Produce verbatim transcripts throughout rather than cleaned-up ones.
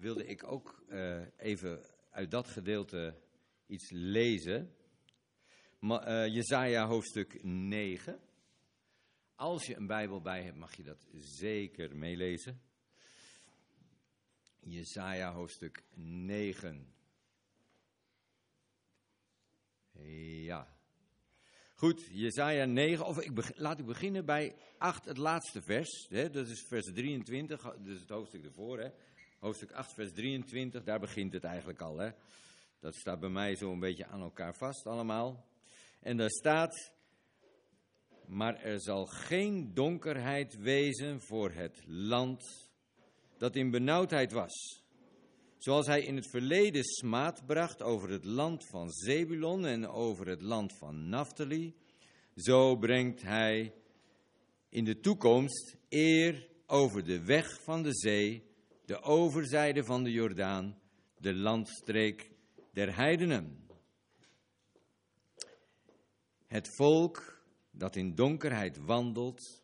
wilde ik ook uh, even uit dat gedeelte iets lezen. Ma- uh, Jesaja hoofdstuk negen. Als je een Bijbel bij hebt, mag je dat zeker meelezen. Jesaja hoofdstuk negen. Ja. Goed, Jesaja negen, of ik beg- laat ik beginnen bij acht, het laatste vers. Hè, dat is vers drieëntwintig, dat is het hoofdstuk ervoor. Hè. Hoofdstuk acht, vers drieëntwintig, daar begint het eigenlijk al. Hè. Dat staat bij mij zo een beetje aan elkaar vast allemaal. En daar staat: maar er zal geen donkerheid wezen voor het land dat in benauwdheid was. Zoals hij in het verleden smaad bracht over het land van Zebulon en over het land van Naphtali, zo brengt hij in de toekomst eer over de weg van de zee, de overzijde van de Jordaan, de landstreek der heidenen. Het volk dat in donkerheid wandelt,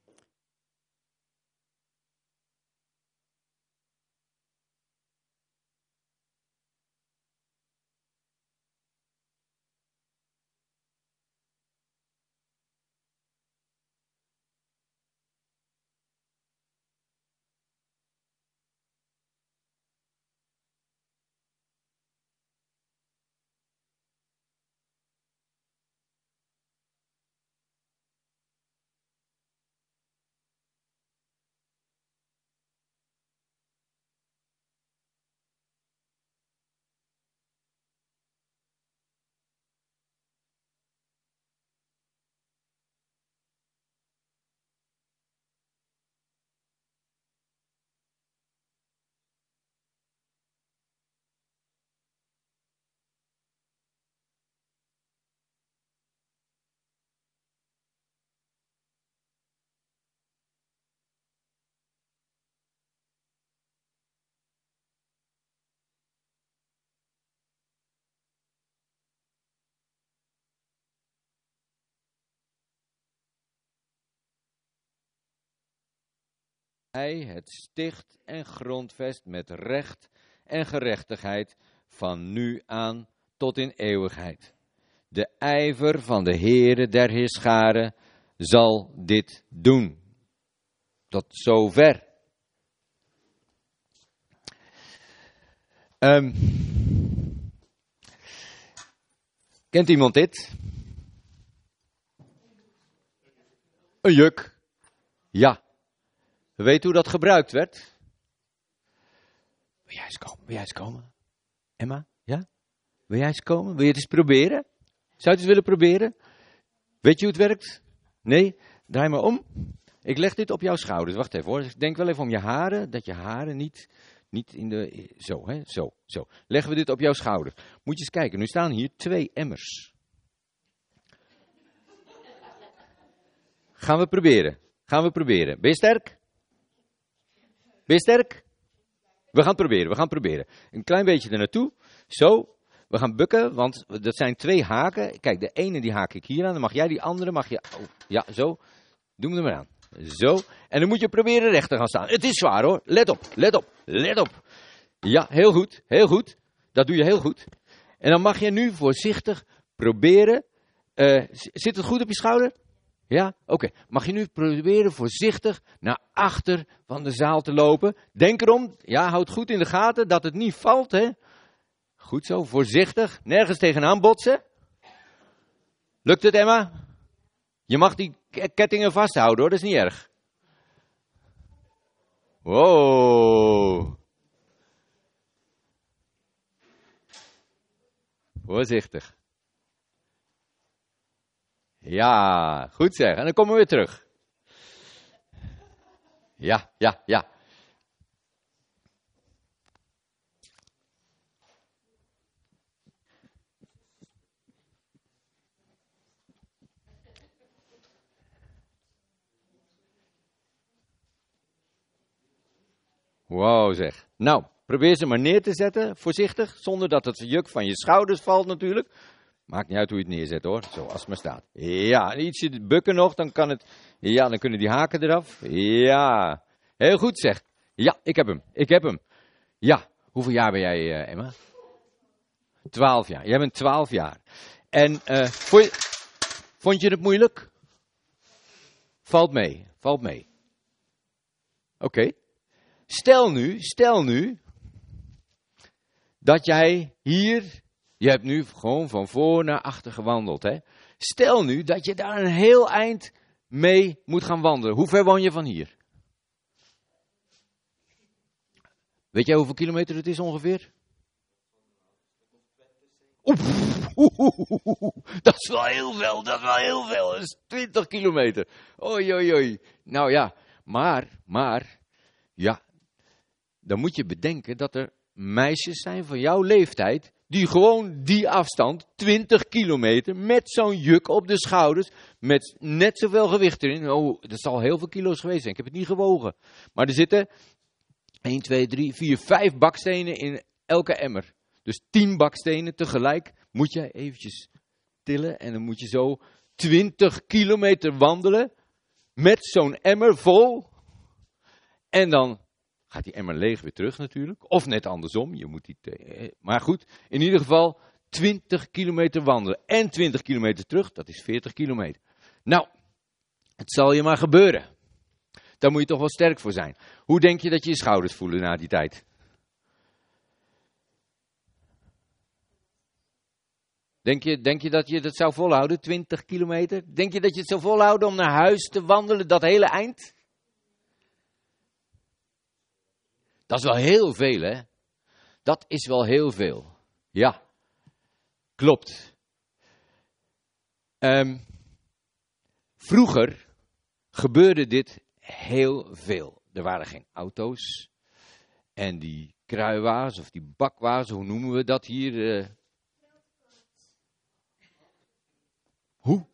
hij het sticht en grondvest met recht en gerechtigheid van nu aan tot in eeuwigheid. De ijver van de Heere der Heerscharen zal dit doen. Tot zover. Um, kent iemand dit? Een juk. Ja. Weet hoe dat gebruikt werd? Wil jij eens komen? Wil jij eens komen? Emma? Ja? Wil jij eens komen? Wil je het eens proberen? Zou je het eens willen proberen? Weet je hoe het werkt? Nee? Draai maar om. Ik leg dit op jouw schouders. Wacht even hoor. Denk wel even om je haren. Dat je haren niet, niet in de... Zo, hè? Zo, zo. Leggen we dit op jouw schouder. Moet je eens kijken. Nu staan hier twee emmers. Gaan we proberen. Gaan we proberen. Ben je sterk? Ben je sterk? We gaan het proberen, we gaan het proberen. Een klein beetje er naartoe. Zo. We gaan bukken, want dat zijn twee haken. Kijk, de ene die haak ik hier aan. Dan mag jij die andere, mag je... Oh, ja, zo. Doe hem er maar aan. Zo. En dan moet je proberen recht te gaan staan. Het is zwaar hoor. Let op, let op, let op. Ja, heel goed, heel goed. Dat doe je heel goed. En dan mag je nu voorzichtig proberen. Uh, zit het goed op je schouder? Ja, oké. Okay. Mag je nu proberen voorzichtig naar achter van de zaal te lopen. Denk erom, ja, houd goed in de gaten dat het niet valt, hè. Goed zo, voorzichtig. Nergens tegenaan botsen. Lukt het, Emma? Je mag die kettingen vasthouden, hoor. Dat is niet erg. Wow. Voorzichtig. Ja, goed zeg. En dan komen we weer terug. Ja, ja, ja. Wow zeg. Nou, probeer ze maar neer te zetten, voorzichtig, zonder dat het juk van je schouders valt natuurlijk. Maakt niet uit hoe je het neerzet hoor, zoals het maar staat. Ja, ietsje bukken nog, dan kan het, ja, dan kunnen die haken eraf. Ja, heel goed zeg. Ja, ik heb hem, ik heb hem. Ja, Hoeveel jaar ben jij, uh, Emma? Twaalf jaar. Jij bent twaalf jaar. En uh, vond, je, vond je het moeilijk? Valt mee, valt mee. Oké. Okay. Stel nu, stel nu, dat jij hier, je hebt nu gewoon van voor naar achter gewandeld, hè. Stel nu dat je daar een heel eind mee moet gaan wandelen. Hoe ver woon je van hier? Weet jij hoeveel kilometer het is ongeveer? Oef, oeh, oeh, oeh, oeh. Dat is wel heel veel, dat is wel heel veel. Dat is twintig kilometer. Oei, oei, oei. Nou ja, maar, maar, ja, dan moet je bedenken dat er meisjes zijn van jouw leeftijd die gewoon die afstand, twintig kilometer, met zo'n juk op de schouders, met net zoveel gewicht erin. Oh, dat zal heel veel kilo's geweest zijn, ik heb het niet gewogen. Maar er zitten één, twee, drie, vier, vijf bakstenen in elke emmer. Dus tien bakstenen tegelijk moet je eventjes tillen en dan moet je zo twintig kilometer wandelen met zo'n emmer vol. En dan gaat die emmer leeg weer terug natuurlijk. Of net andersom. Je moet die te- maar goed, in ieder geval twintig kilometer wandelen. En twintig kilometer terug, dat is veertig kilometer. Nou, het zal je maar gebeuren. Daar moet je toch wel sterk voor zijn. Hoe denk je dat je je schouders voelen na die tijd? Denk je, denk je dat je dat zou volhouden, twintig kilometer? Denk je dat je het zou volhouden om naar huis te wandelen, dat hele eind? Dat is wel heel veel, hè? Dat is wel heel veel. Ja, klopt. Um, vroeger gebeurde dit heel veel. Er waren geen auto's. En die kruiwagens of die bakwagens, hoe noemen we dat hier? Uh... Hoe?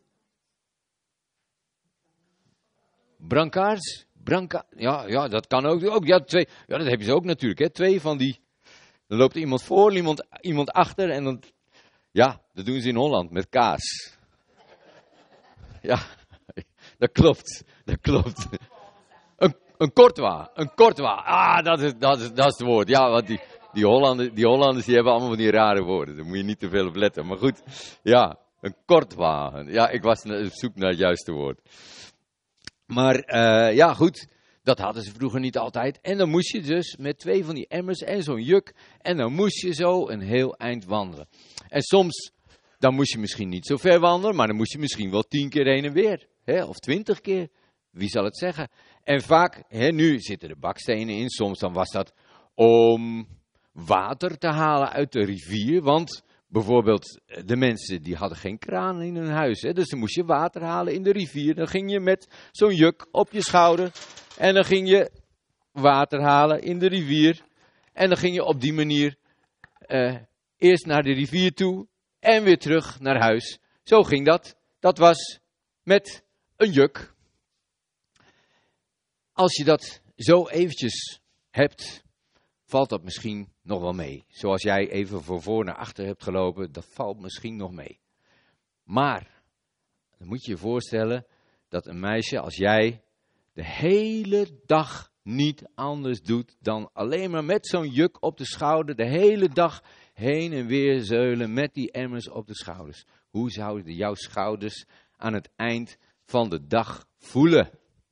Brancards? Branca, ja, ja, dat kan ook. ook ja, twee, ja, dat hebben ze ook natuurlijk. Hè. Twee van die. Dan loopt er iemand voor, iemand, iemand achter. En dan. Ja, dat doen ze in Holland met kaas. Ja, dat klopt. Dat klopt. Een, een kortwa. Een kortwa. Ah, dat is, dat, is, dat is het woord. Ja, want die, die, Hollanders, die Hollanders die hebben allemaal van die rare woorden. Daar moet je niet te veel op letten. Maar goed, ja, een kortwa. Ja, ik was op zoek naar het juiste woord. Maar uh, ja, goed, dat hadden ze vroeger niet altijd. En dan moest je dus met twee van die emmers en zo'n juk. En dan moest je zo een heel eind wandelen. En soms, dan moest je misschien niet zo ver wandelen. Maar dan moest je misschien wel tien keer heen en weer. Hè, of twintig keer. Wie zal het zeggen? En vaak, hè, nu zitten er bakstenen in. Soms dan was dat om water te halen uit de rivier. Want bijvoorbeeld de mensen die hadden geen kraan in hun huis. Hè? Dus dan moest je water halen in de rivier. Dan ging je met zo'n juk op je schouder. En dan ging je water halen in de rivier. En dan ging je op die manier uh, eerst naar de rivier toe. En weer terug naar huis. Zo ging dat. Dat was met een juk. Als je dat zo eventjes hebt, valt dat misschien nog wel mee. Zoals jij even van voor naar achter hebt gelopen, dat valt misschien nog mee. Maar, dan moet je je voorstellen dat een meisje als jij de hele dag niet anders doet dan alleen maar met zo'n juk op de schouder, de hele dag heen en weer zeulen met die emmers op de schouders. Hoe zouden jouw schouders aan het eind van de dag voelen?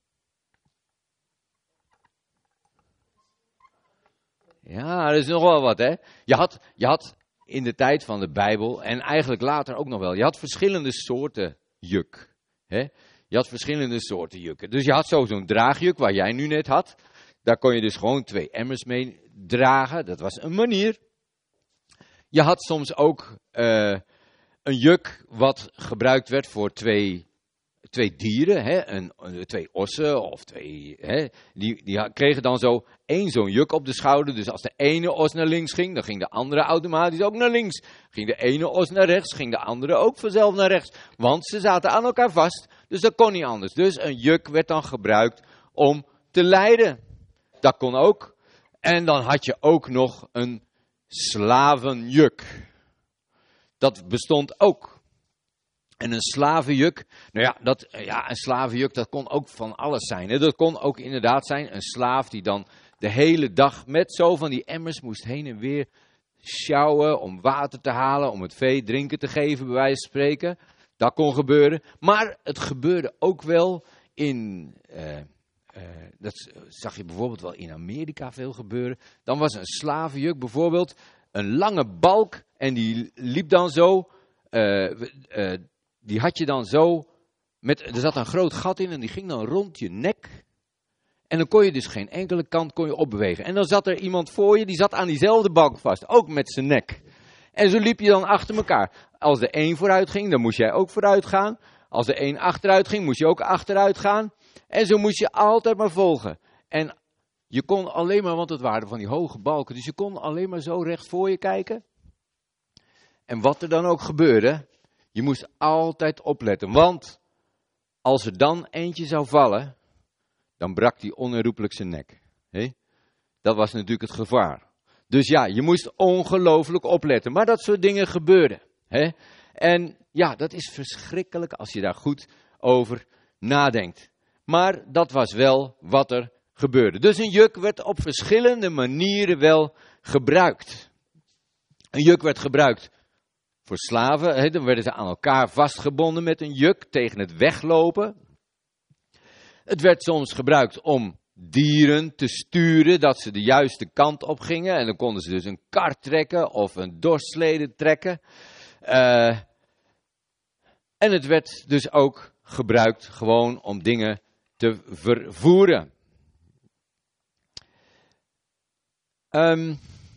Ja, dat is nog wel wat, hè. Je had, je had in de tijd van de Bijbel, en eigenlijk later ook nog wel, je had verschillende soorten juk. Hè? Je had verschillende soorten jukken. Dus je had zo zo'n draagjuk, waar jij nu net had. Daar kon je dus gewoon twee emmers mee dragen. Dat was een manier. Je had soms ook uh, een juk wat gebruikt werd voor twee... Twee dieren, hè, een, twee ossen of twee, hè, die, die kregen dan zo één zo'n juk op de schouder. Dus als de ene os naar links ging, dan ging de andere automatisch ook naar links. Ging de ene os naar rechts, ging de andere ook vanzelf naar rechts. Want ze zaten aan elkaar vast, dus dat kon niet anders. Dus een juk werd dan gebruikt om te leiden. Dat kon ook. En dan had je ook nog een slavenjuk. Dat bestond ook. En een slavenjuk, nou ja, dat, ja, een slavenjuk, dat kon ook van alles zijn. Hè. Dat kon ook inderdaad zijn een slaaf die dan de hele dag met zo van die emmers moest heen en weer sjouwen om water te halen, om het vee drinken te geven, bij wijze van spreken. Dat kon gebeuren. Maar het gebeurde ook wel in, uh, uh, dat zag je bijvoorbeeld wel in Amerika veel gebeuren. Dan was een slavenjuk bijvoorbeeld een lange balk en die liep dan zo, uh, uh, die had je dan zo, met, er zat een groot gat in en die ging dan rond je nek. En dan kon je dus geen enkele kant kon je opbewegen. En dan zat er iemand voor je, die zat aan diezelfde balk vast, ook met zijn nek. En zo liep je dan achter elkaar. Als de een vooruit ging, dan moest jij ook vooruit gaan. Als de een achteruit ging, moest je ook achteruit gaan. En zo moest je altijd maar volgen. En je kon alleen maar, want het waren van die hoge balken, dus je kon alleen maar zo recht voor je kijken. En wat er dan ook gebeurde, je moest altijd opletten. Want als er dan eentje zou vallen, dan brak die onherroepelijk zijn nek. He? Dat was natuurlijk het gevaar. Dus ja, je moest ongelooflijk opletten. Maar dat soort dingen gebeurden. He? En ja, dat is verschrikkelijk als je daar goed over nadenkt. Maar dat was wel wat er gebeurde. Dus een juk werd op verschillende manieren wel gebruikt. Een juk werd gebruikt voor slaven. He? Dan werden ze aan elkaar vastgebonden met een juk tegen het weglopen. Het werd soms gebruikt om dieren te sturen, dat ze de juiste kant op gingen. En dan konden ze dus een kar trekken of een dorslede trekken. Uh, en het werd dus ook gebruikt gewoon om dingen te vervoeren. Um,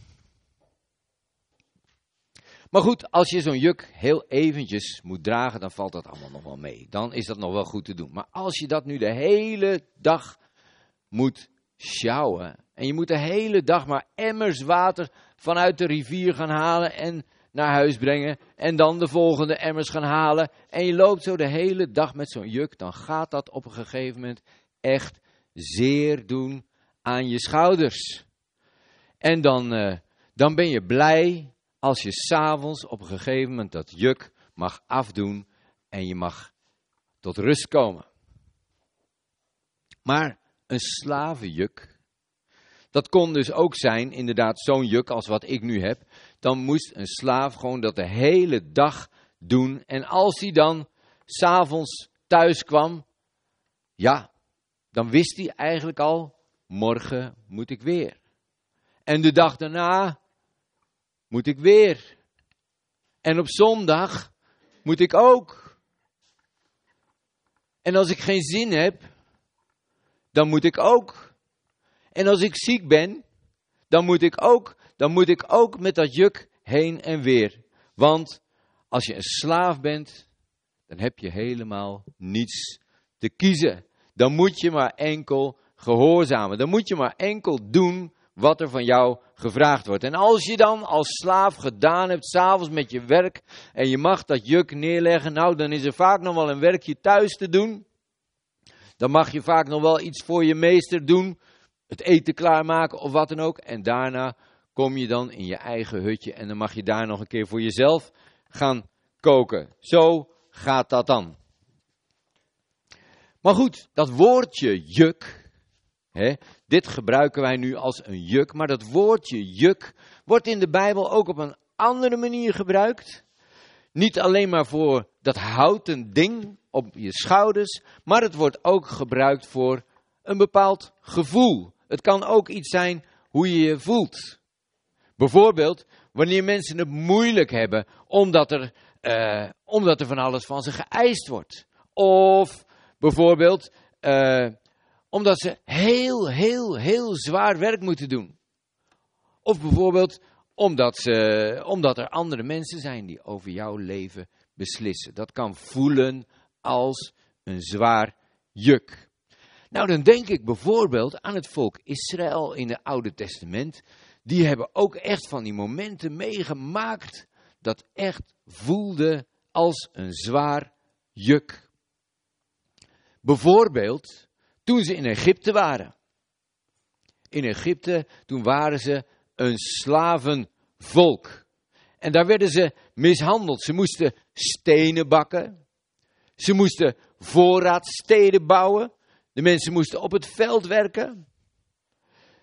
maar goed, als je zo'n juk heel eventjes moet dragen, dan valt dat allemaal nog wel mee. Dan is dat nog wel goed te doen. Maar als je dat nu de hele dag moet sjouwen. En je moet de hele dag maar emmers water vanuit de rivier gaan halen en naar huis brengen. En dan de volgende emmers gaan halen. En je loopt zo de hele dag met zo'n juk. Dan gaat dat op een gegeven moment echt zeer doen aan je schouders. En dan, uh, dan ben je blij als je 's avonds op een gegeven moment dat juk mag afdoen. En je mag tot rust komen. Maar een slavenjuk, dat kon dus ook zijn, inderdaad zo'n juk als wat ik nu heb. Dan moest een slaaf gewoon dat de hele dag doen. En als hij dan 's avonds thuis kwam, ja, dan wist hij eigenlijk al, morgen moet ik weer. En de dag daarna moet ik weer. En op zondag moet ik ook. En als ik geen zin heb, dan moet ik ook. En als ik ziek ben, dan moet ik ook. Dan moet ik ook met dat juk heen en weer. Want als je een slaaf bent, dan heb je helemaal niets te kiezen. Dan moet je maar enkel gehoorzamen. Dan moet je maar enkel doen wat er van jou gevraagd wordt. En als je dan als slaaf gedaan hebt, 's avonds met je werk, en je mag dat juk neerleggen, nou dan is er vaak nog wel een werkje thuis te doen. Dan mag je vaak nog wel iets voor je meester doen, het eten klaarmaken of wat dan ook. En daarna kom je dan in je eigen hutje en dan mag je daar nog een keer voor jezelf gaan koken. Zo gaat dat dan. Maar goed, dat woordje juk, hè, dit gebruiken wij nu als een juk, maar dat woordje juk wordt in de Bijbel ook op een andere manier gebruikt. Niet alleen maar voor dat houten ding op je schouders, maar het wordt ook gebruikt voor een bepaald gevoel. Het kan ook iets zijn hoe je je voelt. Bijvoorbeeld wanneer mensen het moeilijk hebben omdat er, uh, omdat er van alles van ze geëist wordt. Of bijvoorbeeld uh, omdat ze heel, heel, heel zwaar werk moeten doen. Of bijvoorbeeld omdat, ze, omdat er andere mensen zijn die over jouw leven beslissen. Dat kan voelen als een zwaar juk. Nou, dan denk ik bijvoorbeeld aan het volk Israël in het Oude Testament. Die hebben ook echt van die momenten meegemaakt dat echt voelde als een zwaar juk. Bijvoorbeeld toen ze in Egypte waren. In Egypte, toen waren ze een slavenvolk. En daar werden ze mishandeld. Ze moesten stenen bakken. Ze moesten voorraadsteden bouwen. De mensen moesten op het veld werken.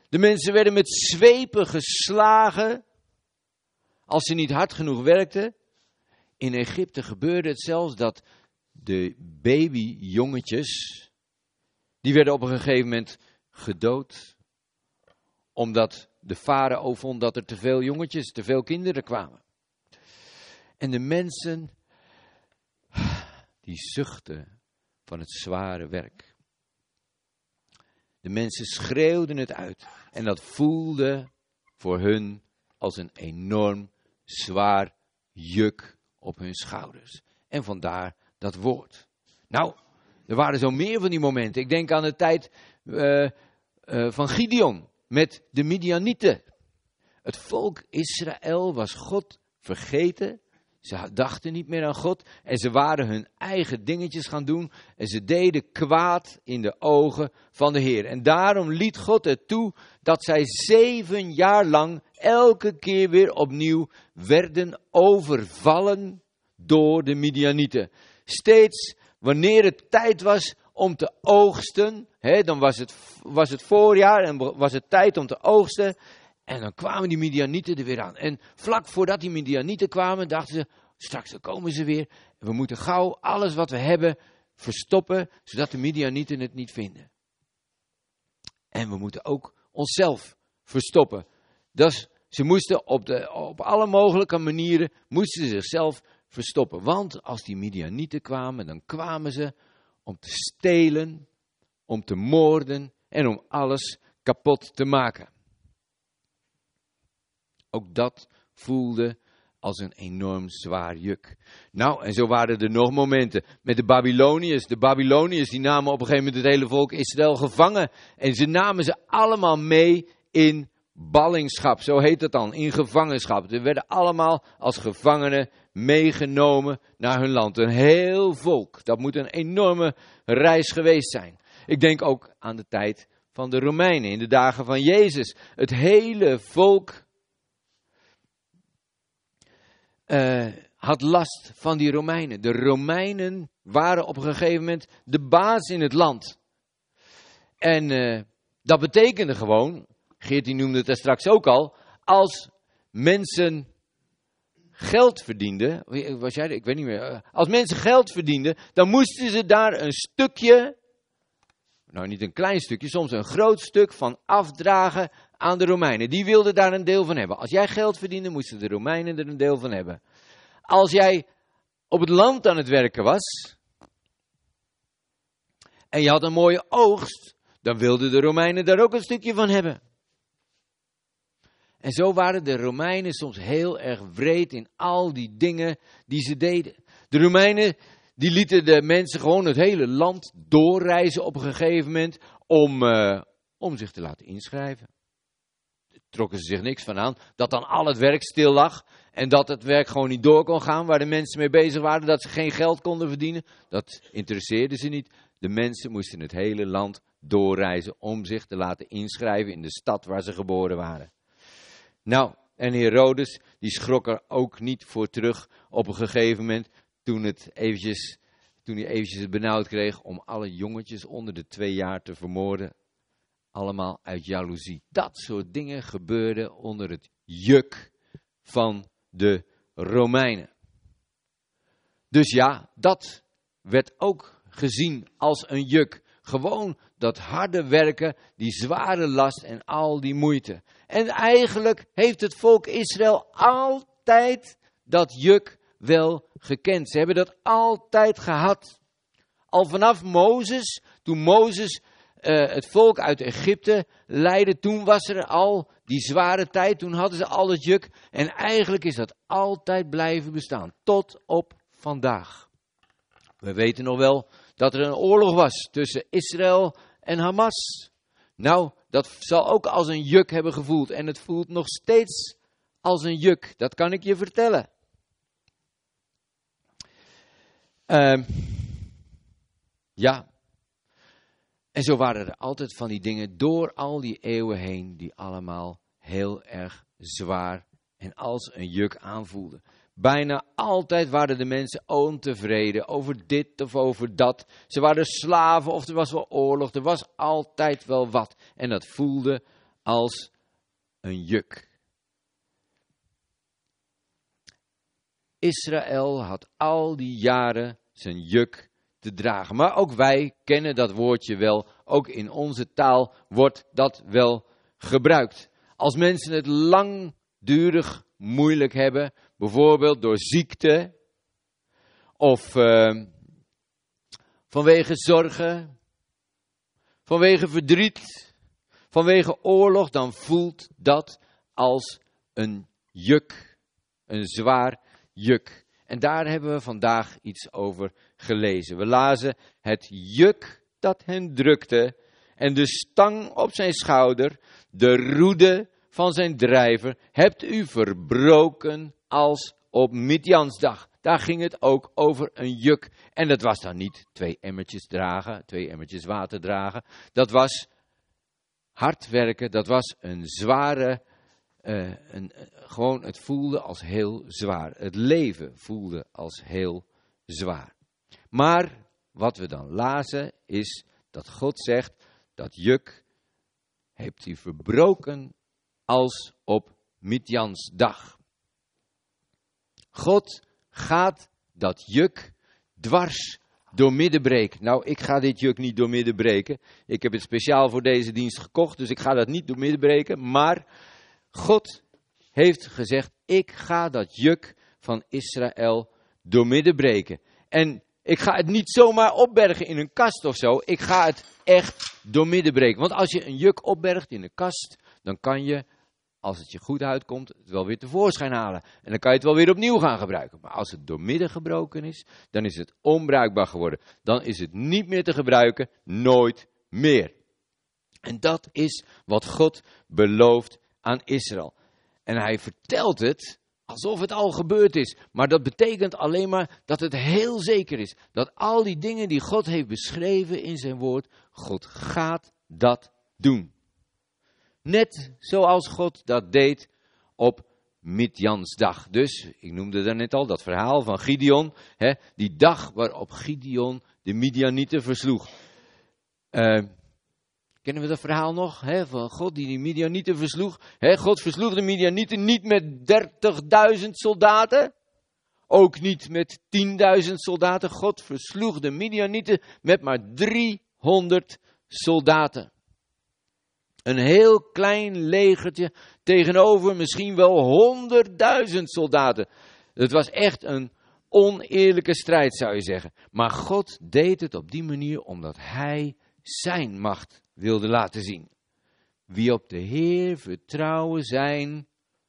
De mensen werden met zwepen geslagen als ze niet hard genoeg werkten. In Egypte gebeurde het zelfs dat de babyjongetjes, die werden op een gegeven moment gedood. Omdat de farao vond dat er te veel jongetjes, te veel kinderen kwamen. En de mensen, die zuchtten van het zware werk. De mensen schreeuwden het uit. En dat voelde voor hun als een enorm zwaar juk op hun schouders. En vandaar dat woord. Nou, er waren zo meer van die momenten. Ik denk aan de tijd uh, uh, van Gideon met de Midianieten. Het volk Israël was God vergeten. Ze dachten niet meer aan God en ze waren hun eigen dingetjes gaan doen. En ze deden kwaad in de ogen van de Heer. En daarom liet God het toe dat zij zeven jaar lang elke keer weer opnieuw werden overvallen door de Midianieten. Steeds wanneer het tijd was om te oogsten, hè, dan was het, was het voorjaar en was het tijd om te oogsten. En dan kwamen die Midianieten er weer aan. En vlak voordat die Midianieten kwamen, dachten ze, straks dan komen ze weer. We moeten gauw alles wat we hebben verstoppen, zodat de Midianieten het niet vinden. En we moeten ook onszelf verstoppen. Dus ze moesten op, de, op alle mogelijke manieren, moesten ze zichzelf verstoppen. Want als die Midianieten kwamen, dan kwamen ze om te stelen, om te moorden en om alles kapot te maken. Ook dat voelde als een enorm zwaar juk. Nou, en zo waren er nog momenten met de Babyloniërs. De Babyloniërs die namen op een gegeven moment het hele volk Israël gevangen. En ze namen ze allemaal mee in ballingschap, zo heet het dan, in gevangenschap. Ze werden allemaal als gevangenen meegenomen naar hun land. Een heel volk, dat moet een enorme reis geweest zijn. Ik denk ook aan de tijd van de Romeinen, in de dagen van Jezus. Het hele volk uh, had last van die Romeinen. De Romeinen waren op een gegeven moment de baas in het land. En uh, dat betekende gewoon, Geert die noemde het daar straks ook al, als mensen geld verdienden, was jij, ik weet niet meer, als mensen geld verdienden, dan moesten ze daar een stukje, nou niet een klein stukje, soms een groot stuk van afdragen aan de Romeinen. Die wilden daar een deel van hebben. Als jij geld verdiende, moesten de Romeinen er een deel van hebben. Als jij op het land aan het werken was en je had een mooie oogst, dan wilden de Romeinen daar ook een stukje van hebben. En zo waren de Romeinen soms heel erg wreed in al die dingen die ze deden. De Romeinen die lieten de mensen gewoon het hele land doorreizen op een gegeven moment om, uh, om zich te laten inschrijven. Daar trokken ze zich niks van aan. Dat dan al het werk stil lag en dat het werk gewoon niet door kon gaan waar de mensen mee bezig waren. Dat ze geen geld konden verdienen. Dat interesseerde ze niet. De mensen moesten het hele land doorreizen om zich te laten inschrijven in de stad waar ze geboren waren. Nou, en Herodes, die schrok er ook niet voor terug op een gegeven moment, toen, het eventjes, toen hij eventjes het benauwd kreeg om alle jongetjes onder de twee jaar te vermoorden. Allemaal uit jaloezie. Dat soort dingen gebeurden onder het juk van de Romeinen. Dus ja, dat werd ook gezien als een juk. Gewoon dat harde werken, die zware last en al die moeite. En eigenlijk heeft het volk Israël altijd dat juk wel gekend. Ze hebben dat altijd gehad. Al vanaf Mozes, toen Mozes uh, het volk uit Egypte leidde, toen was er al die zware tijd, toen hadden ze al het juk. En eigenlijk is dat altijd blijven bestaan, tot op vandaag. We weten nog wel dat er een oorlog was tussen Israël en Hamas. Nou, dat zal ook als een juk hebben gevoeld. En het voelt nog steeds als een juk. Dat kan ik je vertellen. Uh, ja. En zo waren er altijd van die dingen door al die eeuwen heen, die allemaal heel erg zwaar en als een juk aanvoelden. Bijna altijd waren de mensen ontevreden over dit of over dat. Ze waren slaven of er was wel oorlog. Er was altijd wel wat. En dat voelde als een juk. Israël had al die jaren zijn juk te dragen. Maar ook wij kennen dat woordje wel. Ook in onze taal wordt dat wel gebruikt. Als mensen het langdurig moeilijk hebben, bijvoorbeeld door ziekte of uh, vanwege zorgen, vanwege verdriet, vanwege oorlog, dan voelt dat als een juk, een zwaar juk. En daar hebben we vandaag iets over gelezen. We lazen het juk dat hen drukte en de stang op zijn schouder, de roede van zijn drijver, hebt u verbroken als op Midjansdag. Daar ging het ook over een juk. En dat was dan niet twee emmertjes dragen, twee emmertjes water dragen. Dat was hard werken, dat was een zware, uh, een, uh, gewoon het voelde als heel zwaar. Het leven voelde als heel zwaar. Maar wat we dan lazen is dat God zegt, dat juk heeft u verbroken als op Midjansdag. God gaat dat juk dwars doormidden breken. Nou, ik ga dit juk niet doormidden breken. Ik heb het speciaal voor deze dienst gekocht, dus ik ga dat niet doormidden breken. Maar God heeft gezegd, ik ga dat juk van Israël doormidden breken. En ik ga het niet zomaar opbergen in een kast of zo. Ik ga het echt doormidden breken. Want als je een juk opbergt in een kast, dan kan je, als het je goed uitkomt, het wel weer tevoorschijn halen. En dan kan je het wel weer opnieuw gaan gebruiken. Maar als het doormidden gebroken is, dan is het onbruikbaar geworden. Dan is het niet meer te gebruiken, nooit meer. En dat is wat God belooft aan Israël. En hij vertelt het alsof het al gebeurd is. Maar dat betekent alleen maar dat het heel zeker is. Dat al die dingen die God heeft beschreven in zijn woord, God gaat dat doen. Net zoals God dat deed op Midjansdag. Dus, ik noemde daarnet al dat verhaal van Gideon. Hè, die dag waarop Gideon de Midianieten versloeg. Uh, kennen we dat verhaal nog? Hè, van God die die Midianieten versloeg. Hè, God versloeg de Midianieten niet met dertigduizend soldaten. Ook niet met tienduizend soldaten. God versloeg de Midianieten met maar driehonderd soldaten. Een heel klein legertje tegenover misschien wel honderdduizend soldaten. Het was echt een oneerlijke strijd, zou je zeggen. Maar God deed het op die manier omdat hij zijn macht wilde laten zien. Wie op de Heer vertrouwen zijn.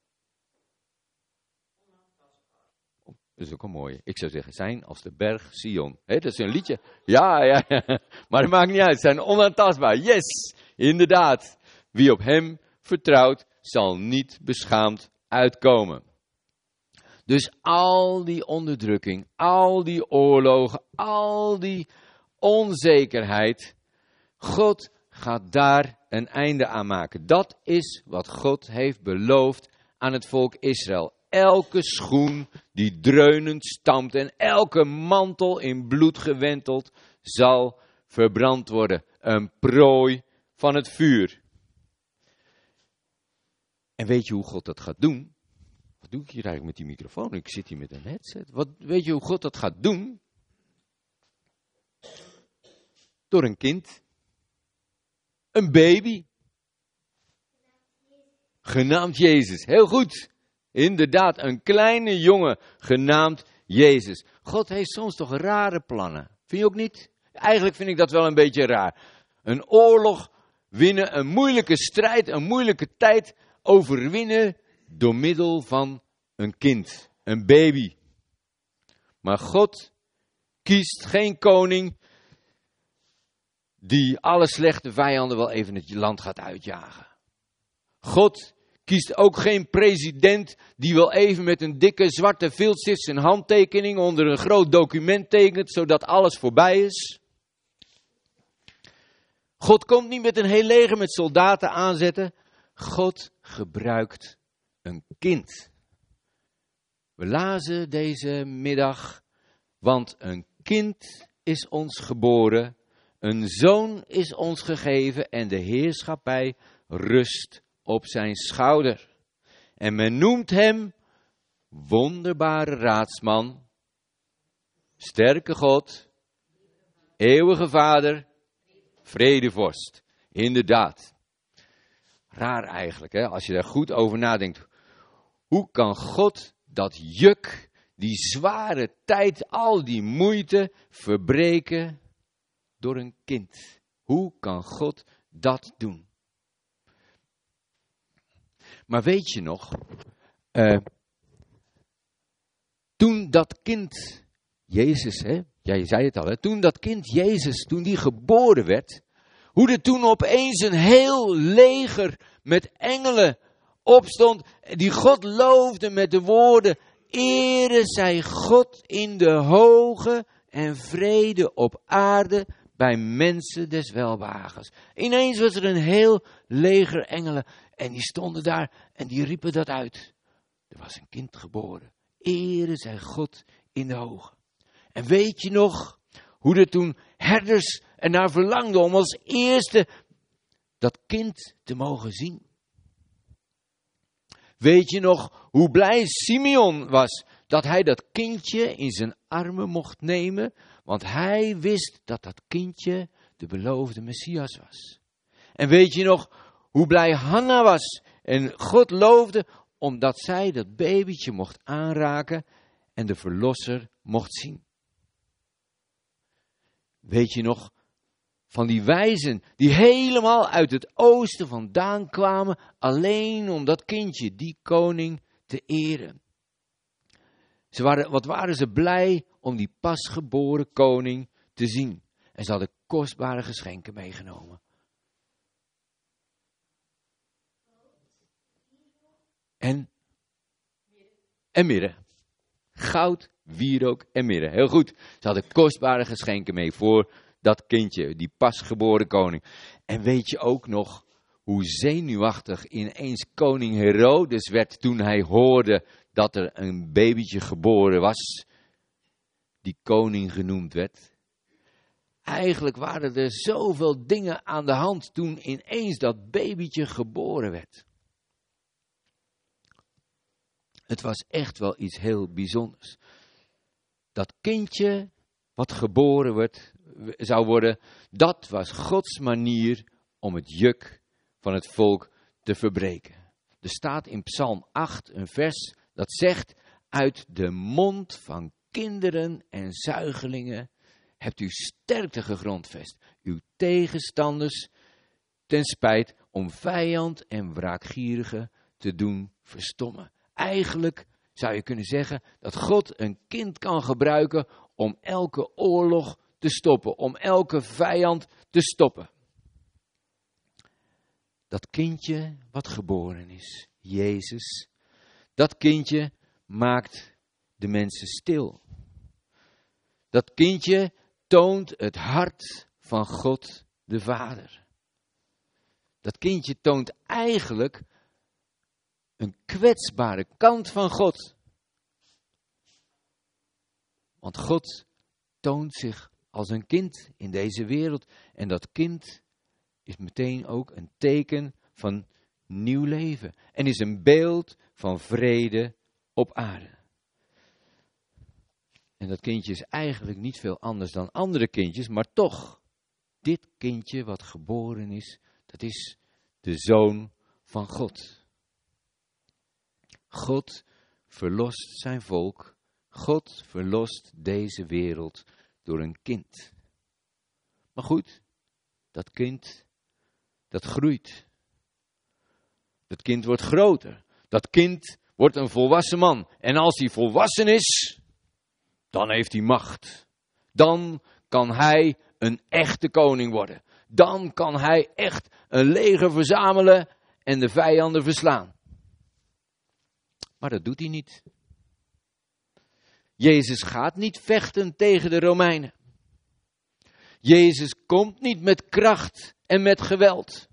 Dat is ook een mooie. Ik zou zeggen, zijn als de berg Sion. He, dat is een liedje. Ja, ja, ja. Maar het maakt niet uit. Ze zijn onaantastbaar. Yes, inderdaad. Wie op hem vertrouwt, zal niet beschaamd uitkomen. Dus al die onderdrukking, al die oorlogen, al die onzekerheid. God gaat daar een einde aan maken. Dat is wat God heeft beloofd aan het volk Israël. Elke schoen die dreunend stampt en elke mantel in bloed gewenteld zal verbrand worden. Een prooi van het vuur. En weet je hoe God dat gaat doen? Wat doe ik hier eigenlijk met die microfoon? Ik zit hier met een headset. Wat, weet je hoe God dat gaat doen? Door een kind. Een baby. Genaamd Jezus. Heel goed. Inderdaad, een kleine jongen genaamd Jezus. God heeft soms toch rare plannen. Vind je ook niet? Eigenlijk vind ik dat wel een beetje raar. Een oorlog winnen, een moeilijke strijd, een moeilijke tijd overwinnen door middel van een kind, een baby. Maar God kiest geen koning die alle slechte vijanden wel even het land gaat uitjagen. God kiest ook geen president die wel even met een dikke zwarte viltstift zijn handtekening onder een groot document tekent, zodat alles voorbij is. God komt niet met een heel leger met soldaten aanzetten. God gebruikt een kind. We lazen deze middag, want een kind is ons geboren, een zoon is ons gegeven en de heerschappij rust op zijn schouder. En men noemt hem wonderbare raadsman, sterke God, eeuwige Vader, vredevorst. Inderdaad. Raar eigenlijk, hè, als je daar goed over nadenkt. Hoe kan God dat juk, die zware tijd, al die moeite verbreken door een kind? Hoe kan God dat doen? Maar weet je nog, uh, toen dat kind, Jezus, hè, ja, je zei het al, hè, toen dat kind Jezus, toen die geboren werd, hoe er toen opeens een heel leger met engelen opstond, die God loofde met de woorden, ere zij God in de hoge en vrede op aarde bij mensen des welbehagens. Ineens was er een heel leger engelen en die stonden daar en die riepen dat uit. Er was een kind geboren. Ere zij God in de hoge. En weet je nog hoe er toen herders ernaar verlangden om als eerste dat kind te mogen zien? Weet je nog hoe blij Simeon was dat hij dat kindje in zijn armen mocht nemen? Want hij wist dat dat kindje de beloofde Messias was. En weet je nog hoe blij Hanna was en God loofde omdat zij dat babytje mocht aanraken en de verlosser mocht zien. Weet je nog van die wijzen die helemaal uit het oosten vandaan kwamen, alleen om dat kindje, die koning, te eren. Ze waren, wat waren ze blij om die pasgeboren koning te zien. En ze hadden kostbare geschenken meegenomen. En, en mirre. Goud, wierook en mirre. Heel goed. Ze hadden kostbare geschenken mee voor dat kindje, die pasgeboren koning. En weet je ook nog hoe zenuwachtig ineens koning Herodes werd toen hij hoorde dat er een babytje geboren was, die koning genoemd werd? Eigenlijk waren er zoveel dingen aan de hand toen ineens dat babytje geboren werd. Het was echt wel iets heel bijzonders. Dat kindje wat geboren werd, zou worden, dat was Gods manier om het juk van het volk te verbreken. Er staat in Psalm acht een vers dat zegt, uit de mond van kinderen en zuigelingen hebt u sterkte gegrondvest, uw tegenstanders ten spijt om vijand en wraakgierige te doen verstommen. Eigenlijk zou je kunnen zeggen dat God een kind kan gebruiken om elke oorlog te stoppen, om elke vijand te stoppen. Dat kindje wat geboren is, Jezus, dat kindje maakt de mensen stil. Dat kindje toont het hart van God de Vader. Dat kindje toont eigenlijk een kwetsbare kant van God. Want God toont zich als een kind in deze wereld. En dat kind is meteen ook een teken van nieuw leven. En is een beeld van vrede op aarde. En dat kindje is eigenlijk niet veel anders dan andere kindjes. Maar toch, dit kindje wat geboren is, dat is de Zoon van God. God verlost zijn volk. God verlost deze wereld door een kind. Maar goed, dat kind, dat groeit. Dat kind wordt groter. Dat kind wordt een volwassen man. En als hij volwassen is, dan heeft hij macht. Dan kan hij een echte koning worden. Dan kan hij echt een leger verzamelen en de vijanden verslaan. Maar dat doet hij niet. Jezus gaat niet vechten tegen de Romeinen. Jezus komt niet met kracht en met geweld.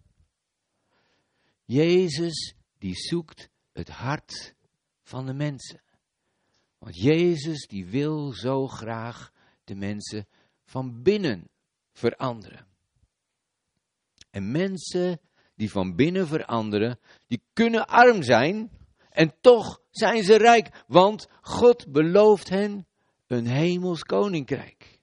Jezus die zoekt het hart van de mensen. Want Jezus die wil zo graag de mensen van binnen veranderen. En mensen die van binnen veranderen, die kunnen arm zijn en toch zijn ze rijk. Want God belooft hen een hemels koninkrijk.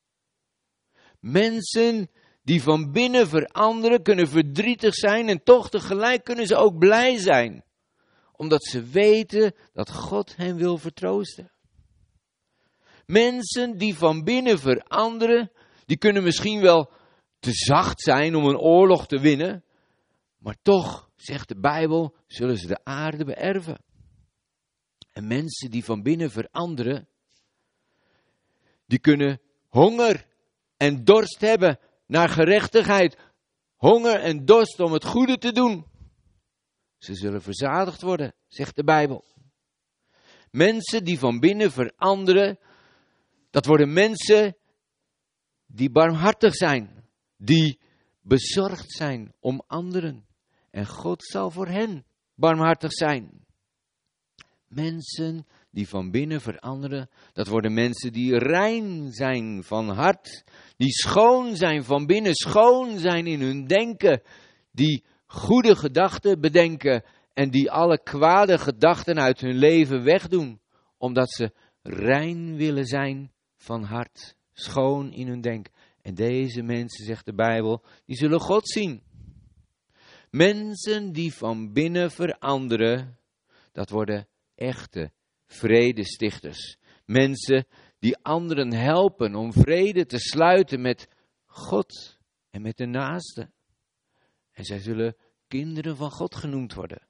Mensen die van binnen veranderen, kunnen verdrietig zijn en toch tegelijk kunnen ze ook blij zijn. Omdat ze weten dat God hen wil vertroosten. Mensen die van binnen veranderen, die kunnen misschien wel te zacht zijn om een oorlog te winnen. Maar toch, zegt de Bijbel, zullen ze de aarde beërven. En mensen die van binnen veranderen, die kunnen honger en dorst hebben naar gerechtigheid. Honger en dorst om het goede te doen. Ze zullen verzadigd worden, zegt de Bijbel. Mensen die van binnen veranderen, dat worden mensen die barmhartig zijn. Die bezorgd zijn om anderen. En God zal voor hen barmhartig zijn. Mensen die van binnen veranderen, dat worden mensen die rein zijn van hart. Die schoon zijn van binnen, schoon zijn in hun denken. Die goede gedachten bedenken en die alle kwade gedachten uit hun leven wegdoen. Omdat ze rein willen zijn van hart, schoon in hun denken. En deze mensen, zegt de Bijbel, die zullen God zien. Mensen die van binnen veranderen, dat worden echte vredestichters. Mensen die anderen helpen om vrede te sluiten met God en met de naaste. En zij zullen kinderen van God genoemd worden.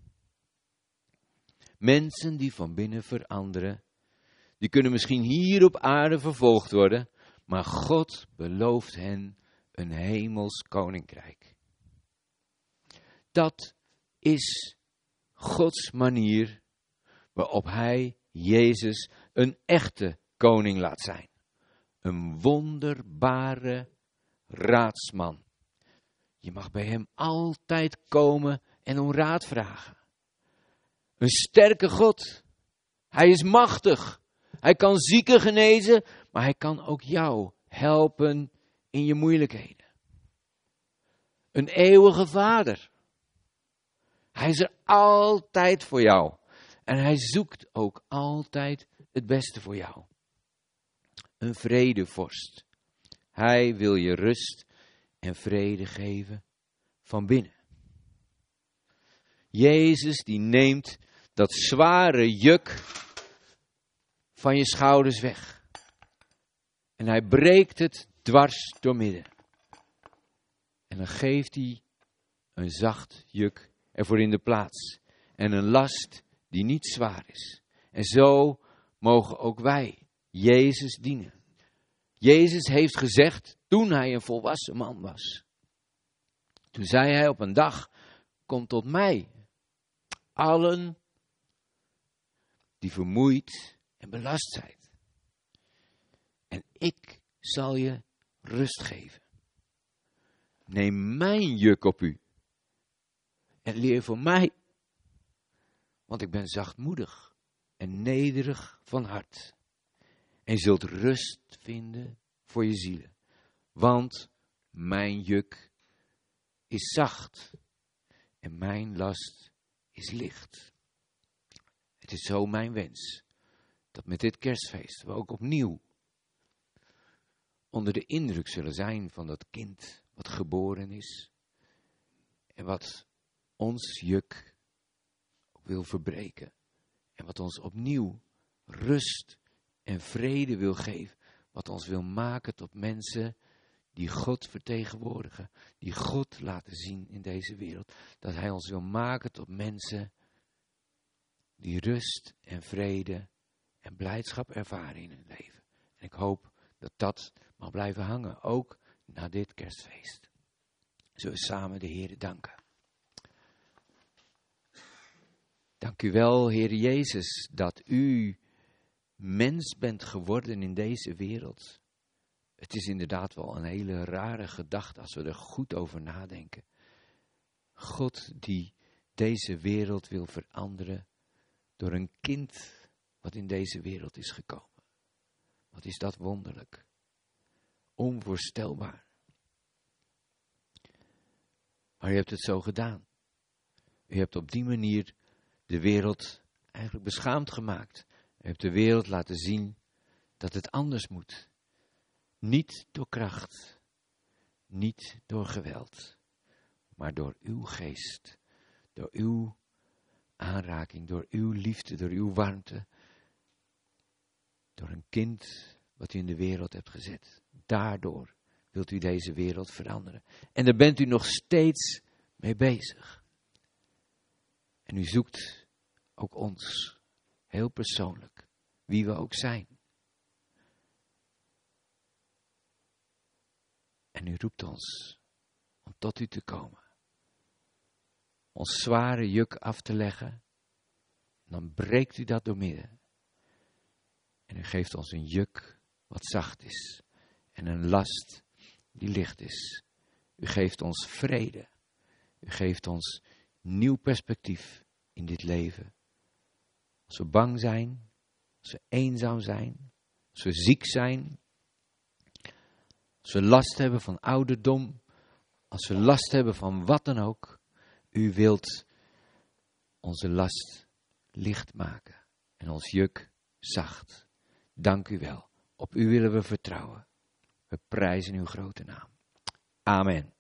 Mensen die van binnen veranderen, die kunnen misschien hier op aarde vervolgd worden, maar God belooft hen een hemels koninkrijk. Dat is Gods manier waarop Hij, Jezus, een echte koning laat zijn. Een wonderbare raadsman. Je mag bij Hem altijd komen en om raad vragen. Een sterke God. Hij is machtig. Hij kan zieken genezen, maar Hij kan ook jou helpen in je moeilijkheden. Een eeuwige Vader. Hij is er altijd voor jou. En Hij zoekt ook altijd het beste voor jou. Een vredevorst. Hij wil je rust en vrede geven van binnen. Jezus die neemt dat zware juk van je schouders weg. En Hij breekt het dwars doormidden. En dan geeft Hij een zacht juk ervoor in de plaats. En een last die niet zwaar is. En zo mogen ook wij Jezus dienen. Jezus heeft gezegd, toen Hij een volwassen man was. Toen zei Hij op een dag, kom tot mij. Allen die vermoeid en belast zijn. En ik zal je rust geven. Neem mijn juk op u. En leer van mij. Want ik ben zachtmoedig en nederig van hart. En je zult rust vinden voor je zielen. Want mijn juk is zacht. En mijn last is licht. Het is zo mijn wens. Dat met dit kerstfeest we ook opnieuw onder de indruk zullen zijn van dat kind wat geboren is. En wat ons juk wil verbreken. En wat ons opnieuw rust en vrede wil geven. Wat ons wil maken tot mensen die God vertegenwoordigen. Die God laten zien in deze wereld. Dat Hij ons wil maken tot mensen die rust en vrede en blijdschap ervaren in hun leven. En ik hoop dat dat mag blijven hangen, ook na dit kerstfeest. Zullen we samen de Heere danken. Dank u wel, Heer Jezus, dat u mens bent geworden in deze wereld. Het is inderdaad wel een hele rare gedachte als we er goed over nadenken. God die deze wereld wil veranderen door een kind wat in deze wereld is gekomen. Wat is dat wonderlijk. Onvoorstelbaar. Maar u hebt het zo gedaan. U hebt op die manier de wereld eigenlijk beschaamd gemaakt. U hebt de wereld laten zien dat het anders moet. Niet door kracht, niet door geweld, maar door uw geest, door uw aanraking, door uw liefde, door uw warmte, door een kind wat u in de wereld hebt gezet. Daardoor wilt u deze wereld veranderen. En daar bent u nog steeds mee bezig. En u zoekt ook ons, heel persoonlijk, wie we ook zijn. En u roept ons om tot u te komen. Ons zware juk af te leggen. Dan breekt u dat doormidden. En u geeft ons een juk wat zacht is. En een last die licht is. U geeft ons vrede. U geeft ons nieuw perspectief in dit leven. Als we bang zijn. Als we eenzaam zijn. Als we ziek zijn. Als we last hebben van ouderdom. Als we last hebben van wat dan ook. U wilt onze last licht maken. En ons juk zacht. Dank u wel. Op u willen we vertrouwen. We prijzen uw grote naam. Amen.